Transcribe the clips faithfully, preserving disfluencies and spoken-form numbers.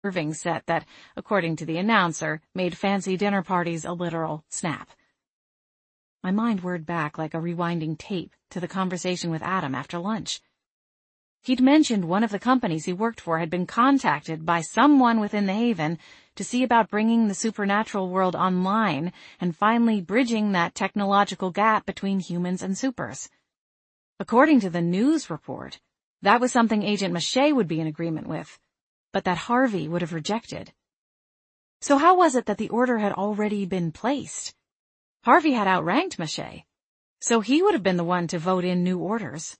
serving set that, according to the announcer, made fancy dinner parties a literal snap. My mind whirred back like a rewinding tape to the conversation with Adam after lunch. He'd mentioned one of the companies he worked for had been contacted by someone within the Haven to see about bringing the supernatural world online and finally bridging that technological gap between humans and supers. According to the news report, that was something Agent Mache would be in agreement with, but that Harvey would have rejected. So how was it that the order had already been placed? Harvey had outranked Mache, so he would have been the one to vote in new orders.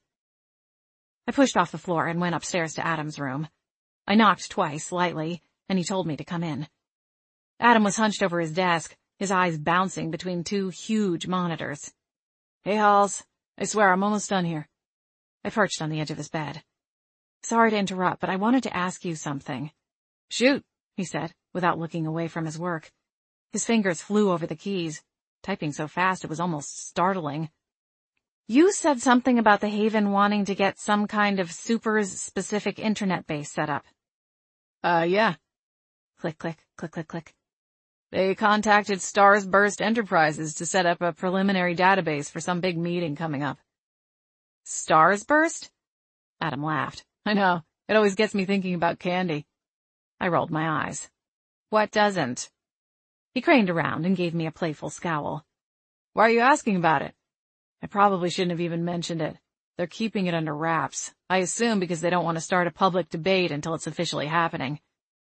I pushed off the floor and went upstairs to Adam's room. I knocked twice, lightly, and he told me to come in. Adam was hunched over his desk, his eyes bouncing between two huge monitors. "Hey, Halls. I swear I'm almost done here." I perched on the edge of his bed. "Sorry to interrupt, but I wanted to ask you something." "Shoot," he said, without looking away from his work. His fingers flew over the keys, typing so fast it was almost startling. "You said something about the Haven wanting to get some kind of supers-specific internet base set up." Uh, yeah. Click, click, click, click, click. "They contacted Starsburst Enterprises to set up a preliminary database for some big meeting coming up." "Starsburst?" Adam laughed. "I know. It always gets me thinking about candy." I rolled my eyes. "What doesn't?" He craned around and gave me a playful scowl. "Why are you asking about it?" "I probably shouldn't have even mentioned it. They're keeping it under wraps. I assume because they don't want to start a public debate until it's officially happening."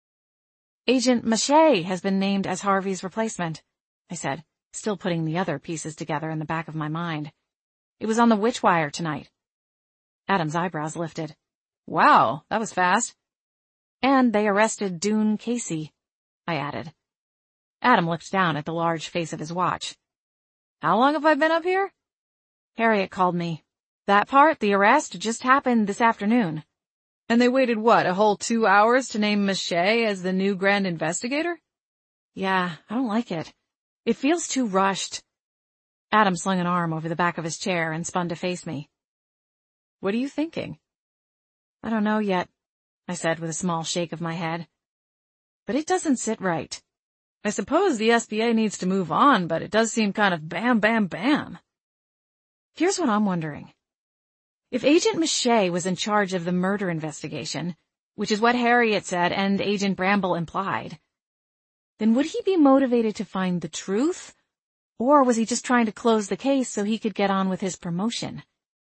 "Agent Mache has been named as Harvey's replacement," I said, still putting the other pieces together in the back of my mind. "It was on the Witchwire tonight." Adam's eyebrows lifted. "Wow, that was fast." "And they arrested Dune Casey," I added. Adam looked down at the large face of his watch. "How long have I been up here?" "Harriet called me. That part, the arrest, just happened this afternoon." "And they waited, what, a whole two hours to name Mache as the new Grand Investigator?" "Yeah, I don't like it. It feels too rushed." Adam slung an arm over the back of his chair and spun to face me. "What are you thinking?" "I don't know yet," I said with a small shake of my head. "But it doesn't sit right. I suppose the S B A needs to move on, but it does seem kind of bam, bam, bam." Here's what I'm wondering. If Agent Mache was in charge of the murder investigation, which is what Harriet said and Agent Bramble implied, then would he be motivated to find the truth, or was he just trying to close the case so he could get on with his promotion?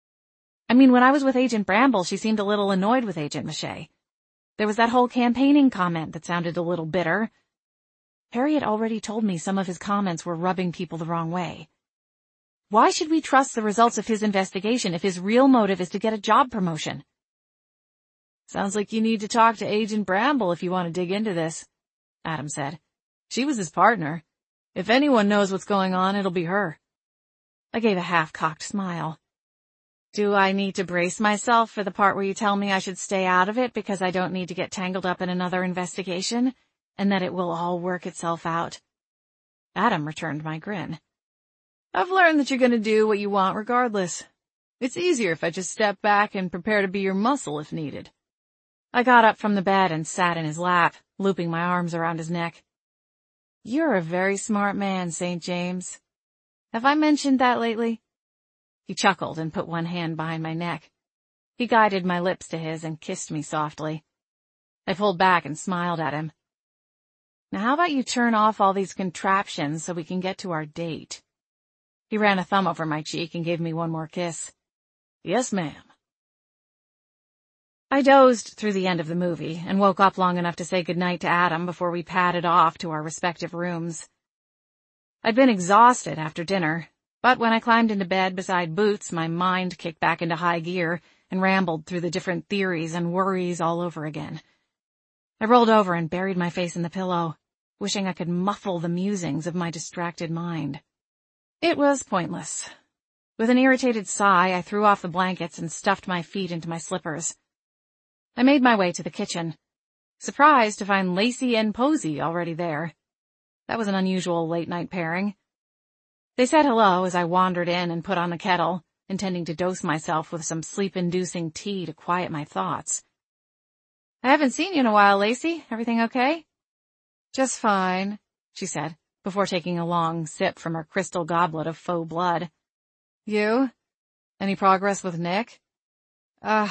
I mean, when I was with Agent Bramble, she seemed a little annoyed with Agent Mache. There was that whole campaigning comment that sounded a little bitter. Harriet already told me some of his comments were rubbing people the wrong way. Why should we trust the results of his investigation if his real motive is to get a job promotion? "Sounds like you need to talk to Agent Bramble if you want to dig into this," Adam said. "She was his partner. If anyone knows what's going on, it'll be her." I gave a half-cocked smile. "Do I need to brace myself for the part where you tell me I should stay out of it because I don't need to get tangled up in another investigation, and that it will all work itself out?" Adam returned my grin. "I've learned that you're going to do what you want regardless. It's easier if I just step back and prepare to be your muscle if needed." I got up from the bed and sat in his lap, looping my arms around his neck. "You're a very smart man, Saint James. Have I mentioned that lately?" He chuckled and put one hand behind my neck. He guided my lips to his and kissed me softly. I pulled back and smiled at him. "Now how about you turn off all these contraptions so we can get to our date?" He ran a thumb over my cheek and gave me one more kiss. "Yes, ma'am." I dozed through the end of the movie and woke up long enough to say goodnight to Adam before we padded off to our respective rooms. I'd been exhausted after dinner, but when I climbed into bed beside Boots, my mind kicked back into high gear and rambled through the different theories and worries all over again. I rolled over and buried my face in the pillow, wishing I could muffle the musings of my distracted mind. It was pointless. With an irritated sigh, I threw off the blankets and stuffed my feet into my slippers. I made my way to the kitchen, surprised to find Lacey and Posey already there. That was an unusual late-night pairing. They said hello as I wandered in and put on the kettle, intending to dose myself with some sleep-inducing tea to quiet my thoughts. I haven't seen you in a while, Lacey. Everything okay? Just fine, she said, before taking a long sip from her crystal goblet of faux blood. You? Any progress with Nick? Uh,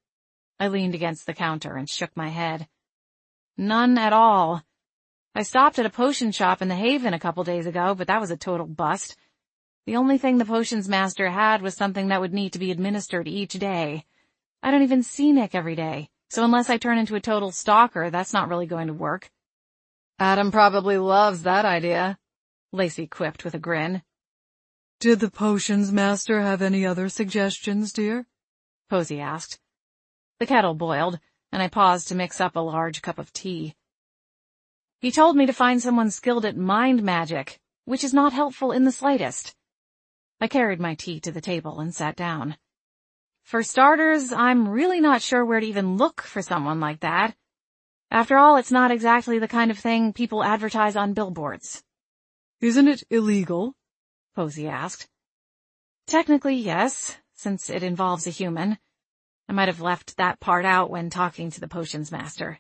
I leaned against the counter and shook my head. None at all. I stopped at a potion shop in the Haven a couple days ago, but that was a total bust. The only thing the potions master had was something that would need to be administered each day. I don't even see Nick every day, so unless I turn into a total stalker, that's not really going to work. Adam probably loves that idea, Lacey quipped with a grin. Did the potions master have any other suggestions, dear? Posey asked. The kettle boiled, and I paused to mix up a large cup of tea. He told me to find someone skilled at mind magic, which is not helpful in the slightest. I carried my tea to the table and sat down. For starters, I'm really not sure where to even look for someone like that. After all, it's not exactly the kind of thing people advertise on billboards. Isn't it illegal? Posey asked. Technically, yes, since it involves a human. I might have left that part out when talking to the potions master.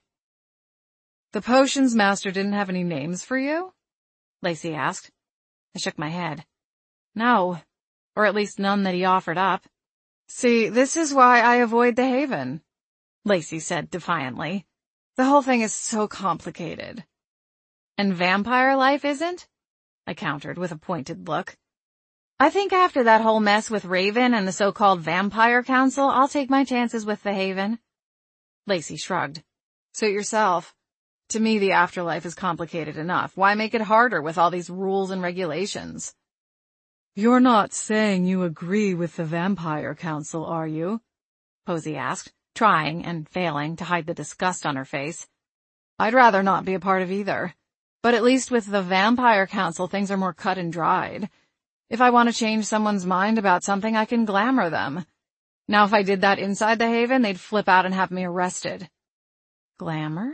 The potions master didn't have any names for you? Lacey asked. I shook my head. No, or at least none that he offered up. See, this is why I avoid the Haven, Lacey said defiantly. The whole thing is so complicated. And vampire life isn't? I countered with a pointed look. I think after that whole mess with Raven and the so-called Vampire Council, I'll take my chances with the Haven. Lacey shrugged. Suit yourself. To me, the afterlife is complicated enough. Why make it harder with all these rules and regulations? You're not saying you agree with the Vampire Council, are you? Posey asked, trying and failing to hide the disgust on her face. I'd rather not be a part of either. But at least with the Vampire Council, things are more cut and dried. If I want to change someone's mind about something, I can glamour them. Now, if I did that inside the Haven, they'd flip out and have me arrested. Glamour?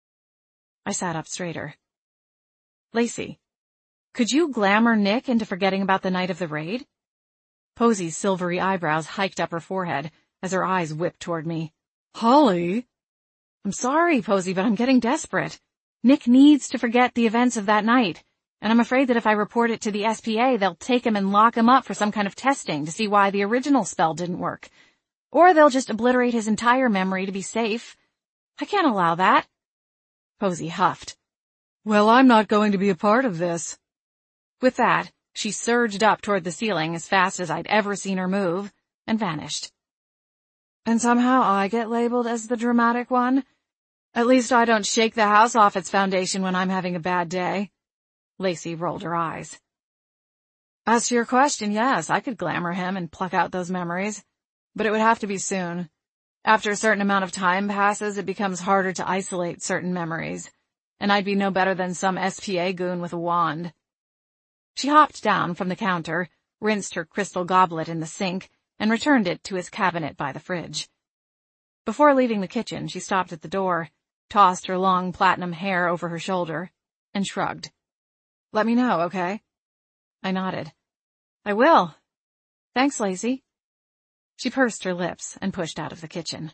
I sat up straighter. Lacey, could you glamour Nick into forgetting about the night of the raid? Posey's silvery eyebrows hiked up her forehead as her eyes whipped toward me. Holly? I'm sorry, Posey, but I'm getting desperate. Nick needs to forget the events of that night, and I'm afraid that if I report it to the S P A, they'll take him and lock him up for some kind of testing to see why the original spell didn't work. Or they'll just obliterate his entire memory to be safe. I can't allow that. Posey huffed. Well, I'm not going to be a part of this. With that, she surged up toward the ceiling as fast as I'd ever seen her move, and vanished. And somehow I get labeled as the dramatic one? At least I don't shake the house off its foundation when I'm having a bad day. Lacey rolled her eyes. As to your question, yes, I could glamour him and pluck out those memories. But it would have to be soon. After a certain amount of time passes, it becomes harder to isolate certain memories, and I'd be no better than some S P A goon with a wand. She hopped down from the counter, rinsed her crystal goblet in the sink, and returned it to its cabinet by the fridge. Before leaving the kitchen, she stopped at the door, tossed her long platinum hair over her shoulder, and shrugged. Let me know, okay? I nodded. I will. Thanks, Lacey. She pursed her lips and pushed out of the kitchen.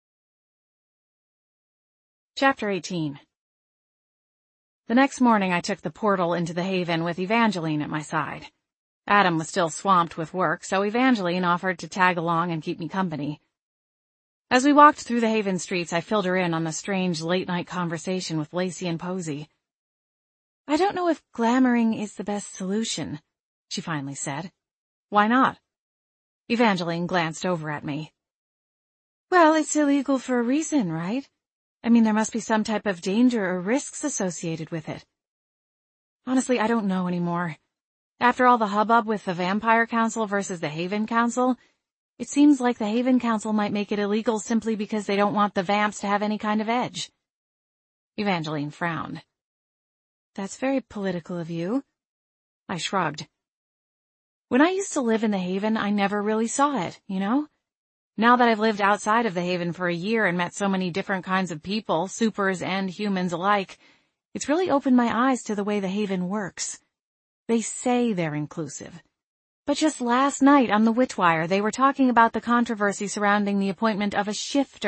Chapter eighteen. The next morning I took the portal into the Haven with Evangeline at my side. Adam was still swamped with work, so Evangeline offered to tag along and keep me company. As we walked through the Haven streets, I filled her in on the strange late-night conversation with Lacey and Posey. I don't know if glamoring is the best solution, she finally said. Why not? Evangeline glanced over at me. Well, it's illegal for a reason, right? I mean, there must be some type of danger or risks associated with it. Honestly, I don't know anymore. After all the hubbub with the Vampire Council versus the Haven Council, it seems like the Haven Council might make it illegal simply because they don't want the vamps to have any kind of edge. Evangeline frowned. That's very political of you. I shrugged. When I used to live in the Haven, I never really saw it, you know? Now that I've lived outside of the Haven for a year and met so many different kinds of people, supers and humans alike, it's really opened my eyes to the way the Haven works. They say they're inclusive. But just last night on the Witchwire, they were talking about the controversy surrounding the appointment of a shifter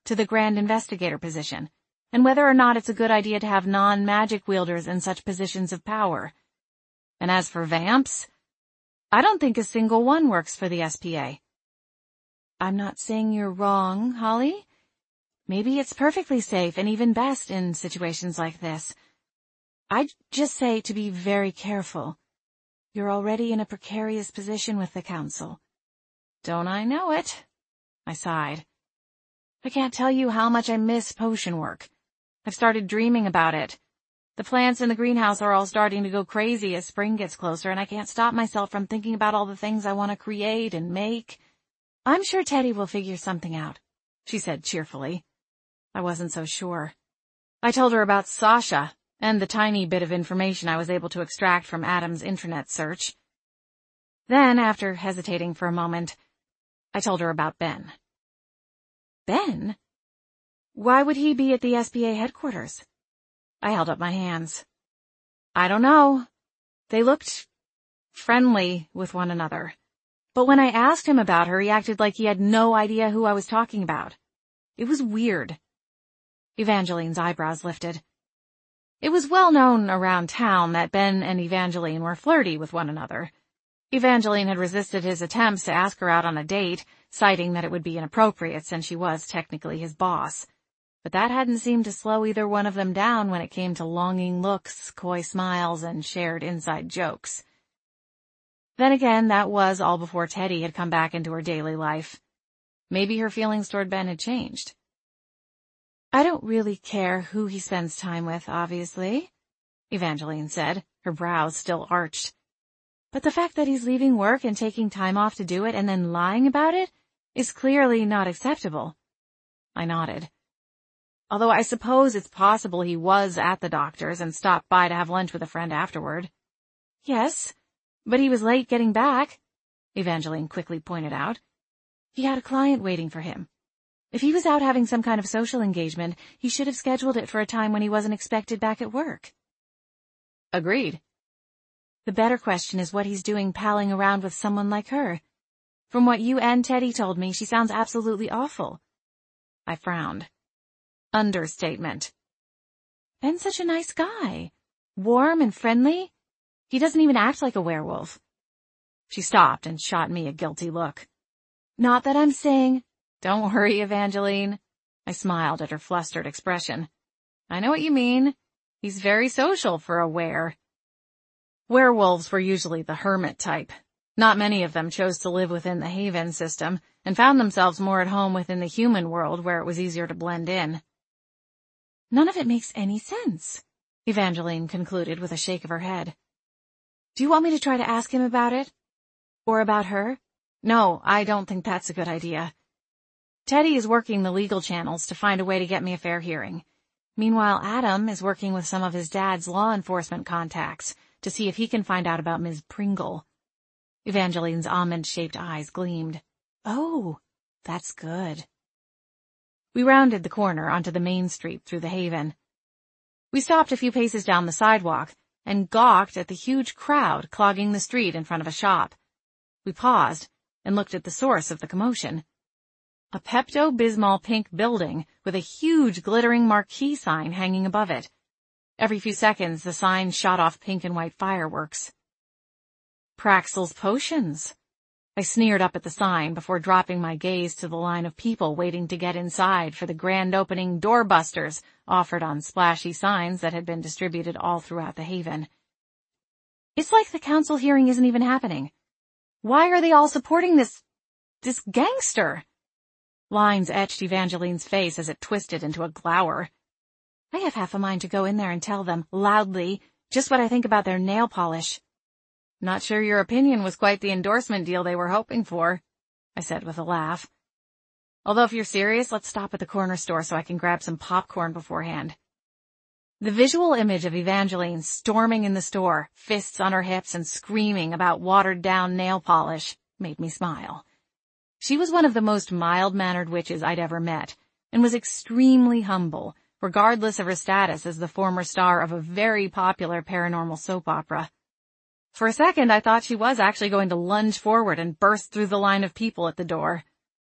to the Grand Investigator position, and whether or not it's a good idea to have non-magic wielders in such positions of power. And as for vamps, I don't think a single one works for the S P A. I'm not saying you're wrong, Holly. Maybe it's perfectly safe and even best in situations like this. I'd just say to be very careful. You're already in a precarious position with the Council. Don't I know it? I sighed. I can't tell you how much I miss potion work. I've started dreaming about it. The plants in the greenhouse are all starting to go crazy as spring gets closer, and I can't stop myself from thinking about all the things I want to create and make. I'm sure Teddy will figure something out, she said cheerfully. I wasn't so sure. I told her about Sasha and the tiny bit of information I was able to extract from Adam's intranet search. Then, after hesitating for a moment, I told her about Ben. Ben? Why would he be at the S P A headquarters? I held up my hands. I don't know. They looked friendly with one another. But when I asked him about her, he acted like he had no idea who I was talking about. It was weird. Evangeline's eyebrows lifted. It was well known around town that Ben and Evangeline were flirty with one another. Evangeline had resisted his attempts to ask her out on a date, citing that it would be inappropriate since she was technically his boss. But that hadn't seemed to slow either one of them down when it came to longing looks, coy smiles, and shared inside jokes. Then again, that was all before Teddy had come back into her daily life. Maybe her feelings toward Ben had changed. I don't really care who he spends time with, obviously, Evangeline said, her brows still arched. But the fact that he's leaving work and taking time off to do it and then lying about it is clearly not acceptable. I nodded. Although I suppose it's possible he was at the doctor's and stopped by to have lunch with a friend afterward. Yes, but he was late getting back, Evangeline quickly pointed out. He had a client waiting for him. If he was out having some kind of social engagement, he should have scheduled it for a time when he wasn't expected back at work. Agreed. The better question is what he's doing palling around with someone like her. From what you and Teddy told me, she sounds absolutely awful. I frowned. Understatement. Ben's such a nice guy. Warm and friendly. He doesn't even act like a werewolf. She stopped and shot me a guilty look. Not that I'm saying... Don't worry, Evangeline. I smiled at her flustered expression. I know what you mean. He's very social for a were. Werewolves were usually the hermit type. Not many of them chose to live within the Haven system and found themselves more at home within the human world where it was easier to blend in. None of it makes any sense, Evangeline concluded with a shake of her head. Do you want me to try to ask him about it? Or about her? No, I don't think that's a good idea. Teddy is working the legal channels to find a way to get me a fair hearing. Meanwhile, Adam is working with some of his dad's law enforcement contacts to see if he can find out about Miz Pringle. Evangeline's almond-shaped eyes gleamed. Oh, that's good. We rounded the corner onto the main street through the Haven. We stopped a few paces down the sidewalk and gawked at the huge crowd clogging the street in front of a shop. We paused and looked at the source of the commotion. A Pepto-Bismol pink building with a huge glittering marquee sign hanging above it. Every few seconds, the sign shot off pink and white fireworks. Praxel's Potions. I sneered up at the sign before dropping my gaze to the line of people waiting to get inside for the grand opening doorbusters offered on splashy signs that had been distributed all throughout the Haven. It's like the council hearing isn't even happening. Why are they all supporting this, this gangster? Lines etched Evangeline's face as it twisted into a glower. I have half a mind to go in there and tell them, loudly, just what I think about their nail polish. Not sure your opinion was quite the endorsement deal they were hoping for, I said with a laugh. Although if you're serious, let's stop at the corner store so I can grab some popcorn beforehand. The visual image of Evangeline storming in the store, fists on her hips and screaming about watered-down nail polish, made me smile. She was one of the most mild-mannered witches I'd ever met, and was extremely humble, regardless of her status as the former star of a very popular paranormal soap opera. For a second, I thought she was actually going to lunge forward and burst through the line of people at the door.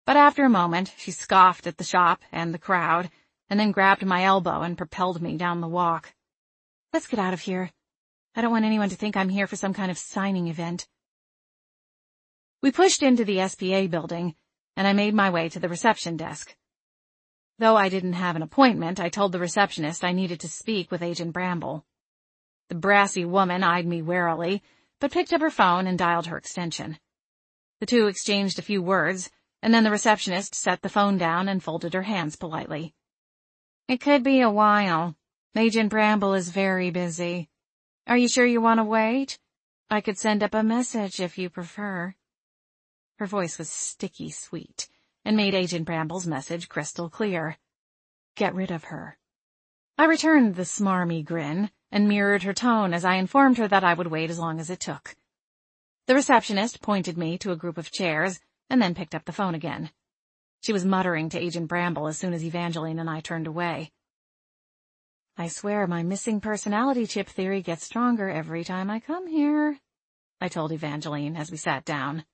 But after a moment, she scoffed at the shop and the crowd, and then grabbed my elbow and propelled me down the walk. Let's get out of here. I don't want anyone to think I'm here for some kind of signing event. We pushed into the S P A building, and I made my way to the reception desk. Though I didn't have an appointment, I told the receptionist I needed to speak with Agent Bramble. The brassy woman eyed me warily, but picked up her phone and dialed her extension. The two exchanged a few words, and then the receptionist set the phone down and folded her hands politely. It could be a while. Agent Bramble is very busy. Are you sure you want to wait? I could send up a message if you prefer. Her voice was sticky sweet, and made Agent Bramble's message crystal clear. Get rid of her. I returned the smarmy grin, and mirrored her tone as I informed her that I would wait as long as it took. The receptionist pointed me to a group of chairs, and then picked up the phone again. She was muttering to Agent Bramble as soon as Evangeline and I turned away. I swear my missing personality chip theory gets stronger every time I come here, I told Evangeline as we sat down.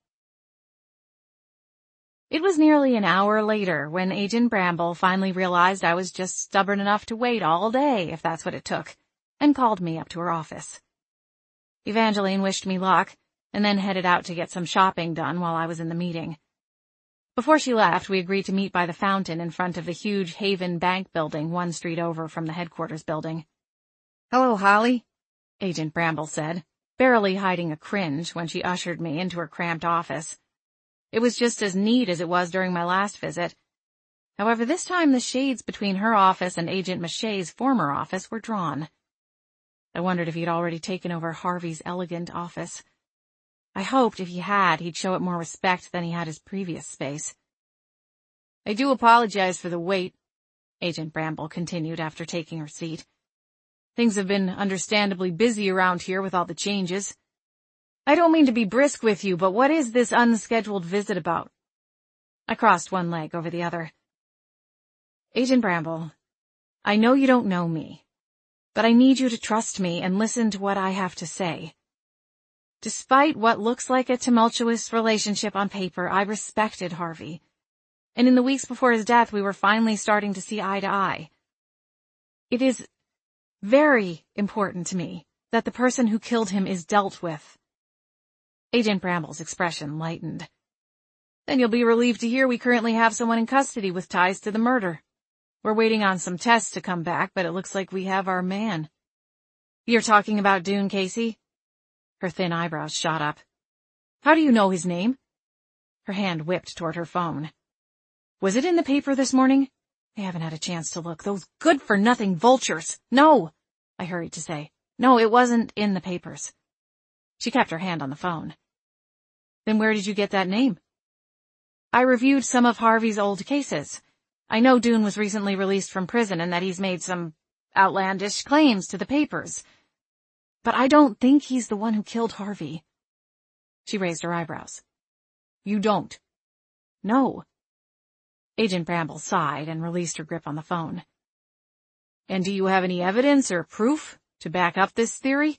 It was nearly an hour later when Agent Bramble finally realized I was just stubborn enough to wait all day, if that's what it took, and called me up to her office. Evangeline wished me luck, and then headed out to get some shopping done while I was in the meeting. Before she left, we agreed to meet by the fountain in front of the huge Haven Bank building one street over from the headquarters building. Hello, Holly, Agent Bramble said, barely hiding a cringe when she ushered me into her cramped office. It was just as neat as it was during my last visit. However, this time the shades between her office and Agent Maché's former office were drawn. I wondered if he'd already taken over Harvey's elegant office. I hoped if he had, he'd show it more respect than he had his previous space. I do apologize for the wait, Agent Bramble continued after taking her seat. Things have been understandably busy around here with all the changes. I don't mean to be brisk with you, but what is this unscheduled visit about? I crossed one leg over the other. Agent Bramble, I know you don't know me, but I need you to trust me and listen to what I have to say. Despite what looks like a tumultuous relationship on paper, I respected Harvey. And in the weeks before his death, we were finally starting to see eye to eye. It is very important to me that the person who killed him is dealt with. Agent Bramble's expression lightened. Then you'll be relieved to hear we currently have someone in custody with ties to the murder. We're waiting on some tests to come back, but it looks like we have our man. You're talking about Dune Casey? Her thin eyebrows shot up. How do you know his name? Her hand whipped toward her phone. Was it in the paper this morning? I haven't had a chance to look. Those good-for-nothing vultures. No, I hurried to say. No, it wasn't in the papers. She kept her hand on the phone. Then where did you get that name? I reviewed some of Harvey's old cases. I know Dune was recently released from prison and that he's made some outlandish claims to the papers. But I don't think he's the one who killed Harvey. She raised her eyebrows. You don't? No. Agent Bramble sighed and released her grip on the phone. And do you have any evidence or proof to back up this theory?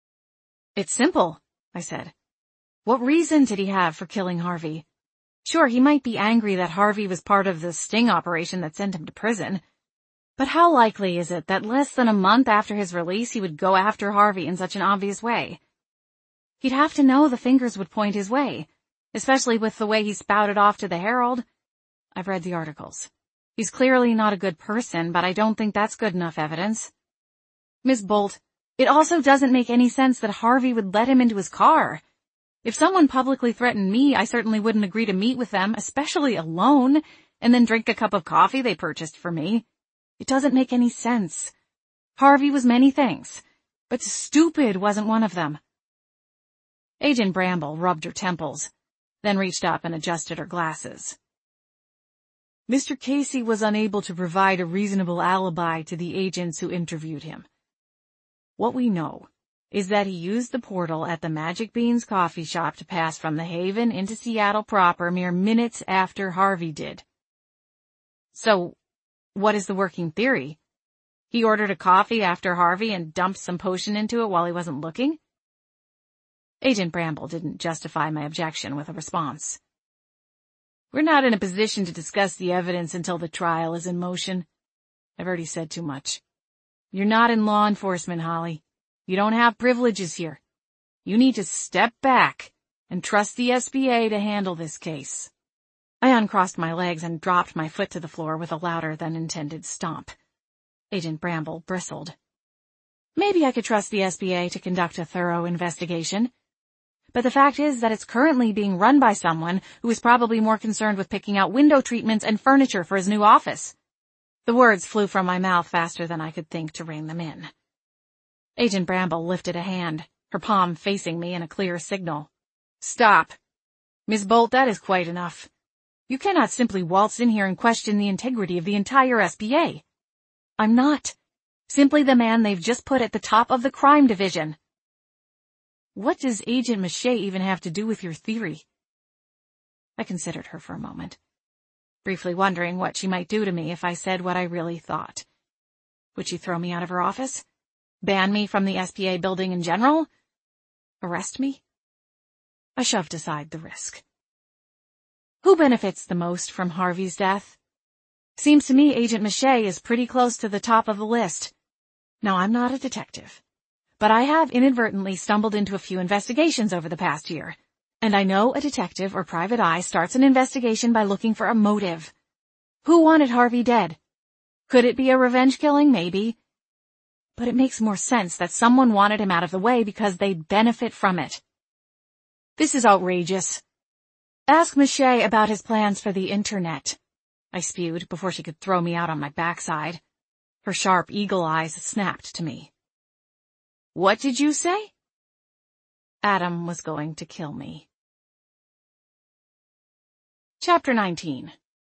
It's simple, I said. What reason did he have for killing Harvey? Sure, he might be angry that Harvey was part of the sting operation that sent him to prison. But how likely is it that less than a month after his release he would go after Harvey in such an obvious way? He'd have to know the fingers would point his way, especially with the way he spouted off to the Herald. I've read the articles. He's clearly not a good person, but I don't think that's good enough evidence. Miss Bolt, it also doesn't make any sense that Harvey would let him into his car. If someone publicly threatened me, I certainly wouldn't agree to meet with them, especially alone, and then drink a cup of coffee they purchased for me. It doesn't make any sense. Harvey was many things, but stupid wasn't one of them. Agent Bramble rubbed her temples, then reached up and adjusted her glasses. Mister Casey was unable to provide a reasonable alibi to the agents who interviewed him. What we know is that he used the portal at the Magic Beans coffee shop to pass from the Haven into Seattle proper mere minutes after Harvey did. So, what is the working theory? He ordered a coffee after Harvey and dumped some potion into it while he wasn't looking? Agent Bramble didn't justify my objection with a response. We're not in a position to discuss the evidence until the trial is in motion. I've already said too much. You're not in law enforcement, Holly. You don't have privileges here. You need to step back and trust the S B A to handle this case. I uncrossed my legs and dropped my foot to the floor with a louder than intended stomp. Agent Bramble bristled. Maybe I could trust the S B A to conduct a thorough investigation. But the fact is that it's currently being run by someone who is probably more concerned with picking out window treatments and furniture for his new office. The words flew from my mouth faster than I could think to rein them in. Agent Bramble lifted a hand, her palm facing me in a clear signal. Stop. Miss Bolt, that is quite enough. You cannot simply waltz in here and question the integrity of the entire S B A. I'm not. Simply the man they've just put at the top of the crime division. What does Agent Mache even have to do with your theory? I considered her for a moment, briefly wondering what she might do to me if I said what I really thought. Would she throw me out of her office? Ban me from the S B A building in general? Arrest me? I shoved aside the risk. Who benefits the most from Harvey's death? Seems to me Agent Mache is pretty close to the top of the list. Now, I'm not a detective, but I have inadvertently stumbled into a few investigations over the past year, and I know a detective or private eye starts an investigation by looking for a motive. Who wanted Harvey dead? Could it be a revenge killing? Maybe. But it makes more sense that someone wanted him out of the way because they'd benefit from it. This is outrageous. Ask Mache about his plans for the internet, I spewed before she could throw me out on my backside. Her sharp eagle eyes snapped to me. What did you say? Adam was going to kill me. Chapter nineteen.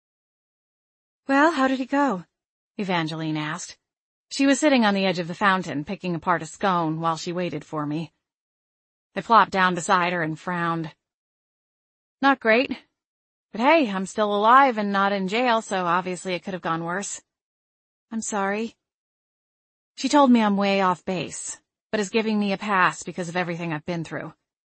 Well, how did it go? Evangeline asked. She was sitting on the edge of the fountain, picking apart a scone while she waited for me. I plopped down beside her and frowned. Not great. But hey, I'm still alive and not in jail, so obviously it could have gone worse. I'm sorry. She told me I'm way off base, but is giving me a pass because of everything I've been through.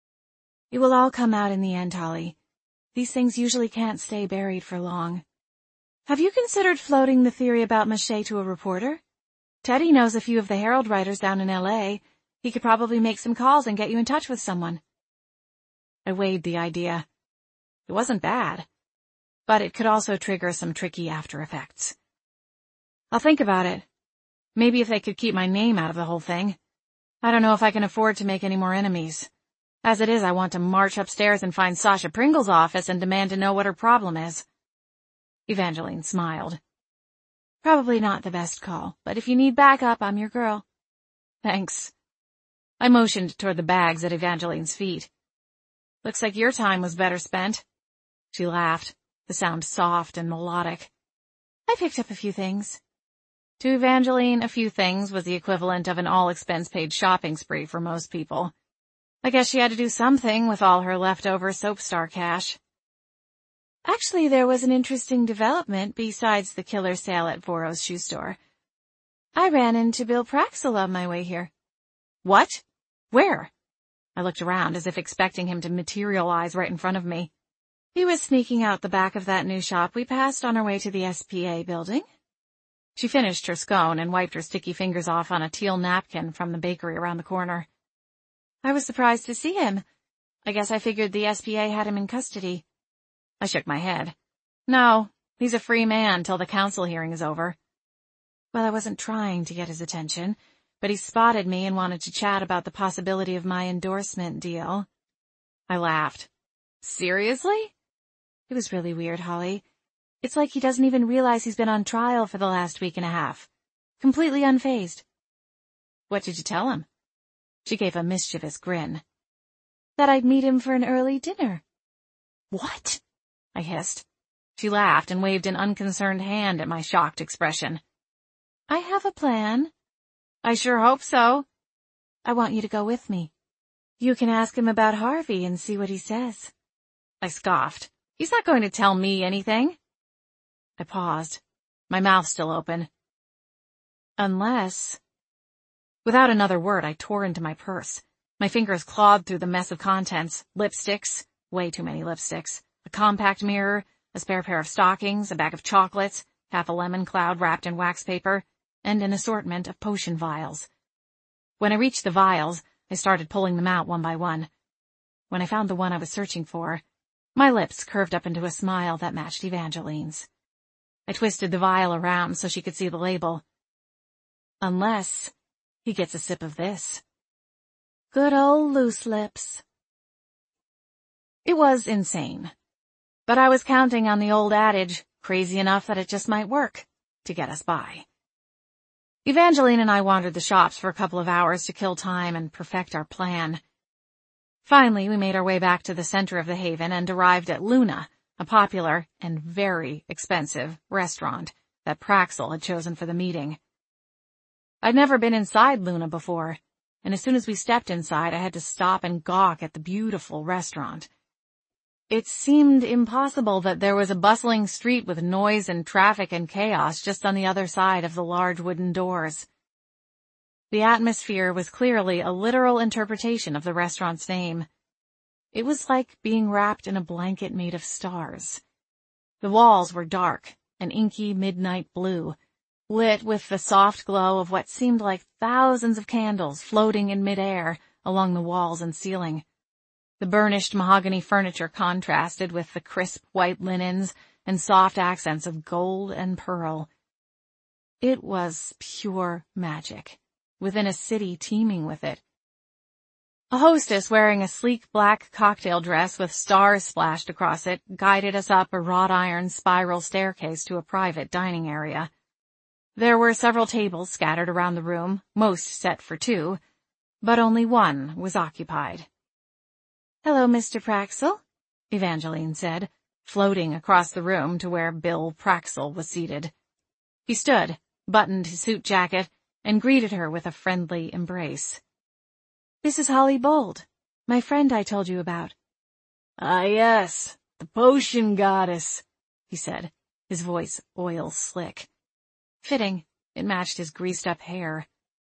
It will all come out in the end, Holly. These things usually can't stay buried for long. Have you considered floating the theory about Mache to a reporter? Teddy knows a few of the Herald writers down in L A. He could probably make some calls and get you in touch with someone. I weighed the idea. It wasn't bad, but it could also trigger some tricky after effects. I'll think about it. Maybe if they could keep my name out of the whole thing. I don't know if I can afford to make any more enemies. As it is, I want to march upstairs and find Sasha Pringle's office and demand to know what her problem is. Evangeline smiled. Probably not the best call, but if you need backup, I'm your girl. Thanks. I motioned toward the bags at Evangeline's feet. Looks like your time was better spent. She laughed, the sound soft and melodic. I picked up a few things. To Evangeline, a few things was the equivalent of an all-expense-paid shopping spree for most people. I guess she had to do something with all her leftover soap star cash. Actually, there was an interesting development besides the killer sale at Voro's shoe store. I ran into Bill Praxel on my way here. What? Where? I looked around as if expecting him to materialize right in front of me. He was sneaking out the back of that new shop we passed on our way to the S P A building. She finished her scone and wiped her sticky fingers off on a teal napkin from the bakery around the corner. I was surprised to see him. I guess I figured the S P A had him in custody. I shook my head. No, he's a free man till the council hearing is over. Well, I wasn't trying to get his attention, but he spotted me and wanted to chat about the possibility of my endorsement deal. I laughed. Seriously? It was really weird, Holly. It's like he doesn't even realize he's been on trial for the last week and a half. Completely unfazed. What did you tell him? She gave a mischievous grin. That I'd meet him for an early dinner. What? I hissed. She laughed and waved an unconcerned hand at my shocked expression. I have a plan. I sure hope so. I want you to go with me. You can ask him about Harvey and see what he says. I scoffed. He's not going to tell me anything. I paused, my mouth still open. Unless... Without another word, I tore into my purse. My fingers clawed through the mess of contents, lipsticks, way too many lipsticks, a compact mirror, a spare pair of stockings, a bag of chocolates, half a lemon cloud wrapped in wax paper, and an assortment of potion vials. When I reached the vials, I started pulling them out one by one. When I found the one I was searching for, my lips curved up into a smile that matched Evangeline's. I twisted the vial around so she could see the label. Unless he gets a sip of this. Good old loose lips. It was insane. But I was counting on the old adage, crazy enough that it just might work, to get us by. Evangeline and I wandered the shops for a couple of hours to kill time and perfect our plan. Finally, we made our way back to the center of the haven and arrived at Luna, a popular and very expensive restaurant that Praxel had chosen for the meeting. I'd never been inside Luna before, and as soon as we stepped inside, I had to stop and gawk at the beautiful restaurant. It seemed impossible that there was a bustling street with noise and traffic and chaos just on the other side of the large wooden doors. The atmosphere was clearly a literal interpretation of the restaurant's name. It was like being wrapped in a blanket made of stars. The walls were dark, an inky midnight blue, lit with the soft glow of what seemed like thousands of candles floating in midair along the walls and ceiling. The burnished mahogany furniture contrasted with the crisp white linens and soft accents of gold and pearl. It was pure magic, within a city teeming with it. A hostess wearing a sleek black cocktail dress with stars splashed across it guided us up a wrought iron spiral staircase to a private dining area. There were several tables scattered around the room, most set for two, but only one was occupied. "Hello, Mister Praxel," Evangeline said, floating across the room to where Bill Praxel was seated. He stood, buttoned his suit jacket, and greeted her with a friendly embrace. "This is Holly Bold, my friend I told you about." "Ah, yes, the potion goddess," he said, his voice oil slick. Fitting, it matched his greased-up hair.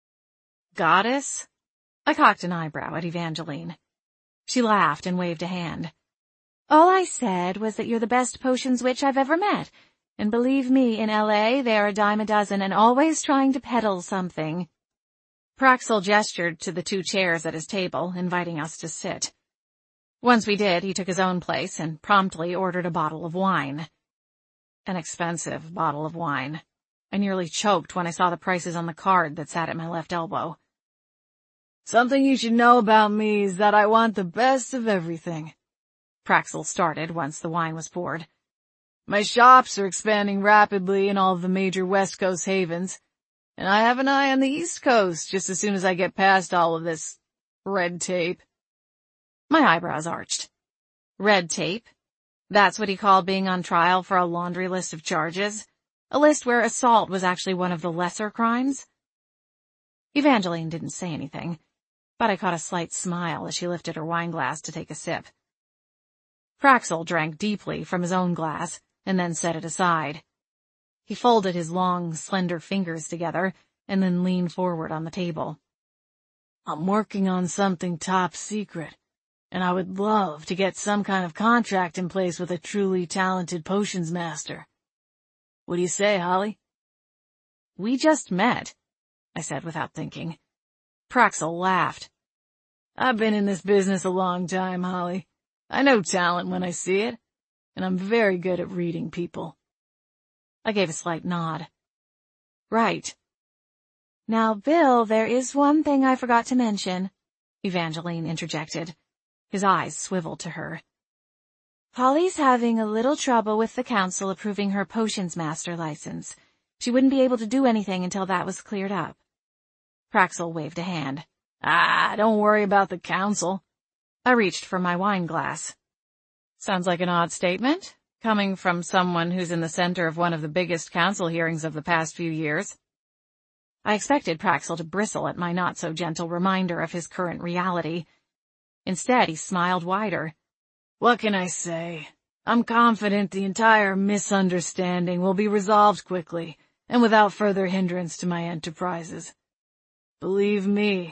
"Goddess?" I cocked an eyebrow at Evangeline. She laughed and waved a hand. "All I said was that you're the best potions witch I've ever met, and believe me, in L A they're a dime a dozen and always trying to peddle something." Praxel gestured to the two chairs at his table, inviting us to sit. Once we did, he took his own place and promptly ordered a bottle of wine. An expensive bottle of wine. I nearly choked when I saw the prices on the card that sat at my left elbow. "Something you should know about me is that I want the best of everything," Praxel started once the wine was poured. "My shops are expanding rapidly in all of the major West Coast havens, and I have an eye on the East Coast just as soon as I get past all of this red tape." My eyebrows arched. Red tape? That's what he called being on trial for a laundry list of charges? A list where assault was actually one of the lesser crimes? Evangeline didn't say anything, but I caught a slight smile as she lifted her wineglass to take a sip. Praxel drank deeply from his own glass and then set it aside. He folded his long, slender fingers together and then leaned forward on the table. "I'm working on something top secret, and I would love to get some kind of contract in place with a truly talented potions master. What do you say, Holly?" "We just met," I said without thinking. Praxel laughed. "I've been in this business a long time, Holly. I know talent when I see it, and I'm very good at reading people." I gave a slight nod. "Right." "Now, Bill, there is one thing I forgot to mention," Evangeline interjected. His eyes swiveled to her. "Holly's having a little trouble with the council approving her potions master license. She wouldn't be able to do anything until that was cleared up." Praxel waved a hand. "Ah, don't worry about the council." I reached for my wine glass. Sounds like an odd statement, coming from someone who's in the center of one of the biggest council hearings of the past few years. I expected Praxel to bristle at my not-so-gentle reminder of his current reality. Instead, he smiled wider. "What can I say? I'm confident the entire misunderstanding will be resolved quickly and without further hindrance to my enterprises. Believe me,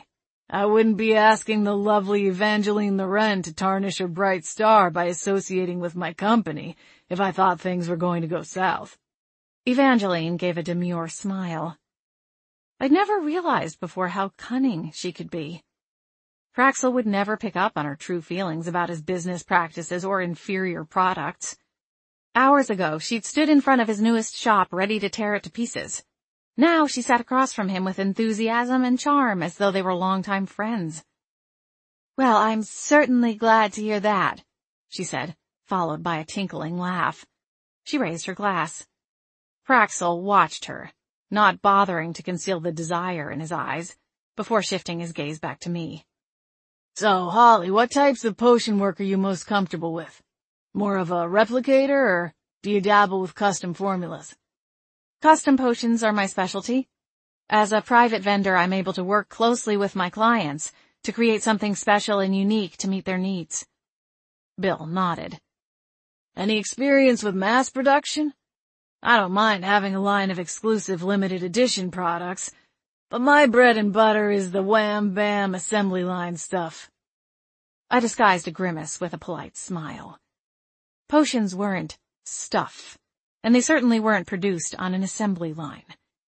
I wouldn't be asking the lovely Evangeline Loren to tarnish her bright star by associating with my company if I thought things were going to go south." Evangeline gave a demure smile. I'd never realized before how cunning she could be. Praxel would never pick up on her true feelings about his business practices or inferior products. Hours ago, she'd stood in front of his newest shop ready to tear it to pieces. Now she sat across from him with enthusiasm and charm as though they were longtime friends. "Well, I'm certainly glad to hear that," she said, followed by a tinkling laugh. She raised her glass. Praxel watched her, not bothering to conceal the desire in his eyes, before shifting his gaze back to me. "So, Holly, what types of potion work are you most comfortable with? More of a replicator, or do you dabble with custom formulas?" "Custom potions are my specialty. As a private vendor, I'm able to work closely with my clients to create something special and unique to meet their needs." Bill nodded. "Any experience with mass production? I don't mind having a line of exclusive limited edition products, but my bread and butter is the wham-bam assembly line stuff." I disguised a grimace with a polite smile. Potions weren't stuff, and they certainly weren't produced on an assembly line.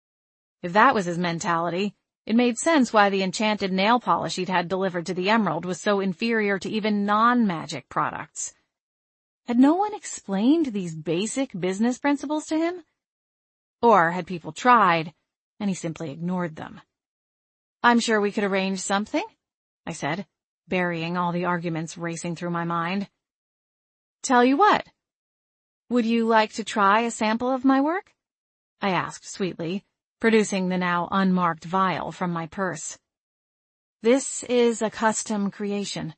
If that was his mentality, it made sense why the enchanted nail polish he'd had delivered to the Emerald was so inferior to even non-magic products. Had no one explained these basic business principles to him? Or had people tried, and he simply ignored them? "I'm sure we could arrange something," I said, burying all the arguments racing through my mind. "Tell you what. Would you like to try a sample of my work?" I asked sweetly, producing the now unmarked vial from my purse. "This is a custom creation."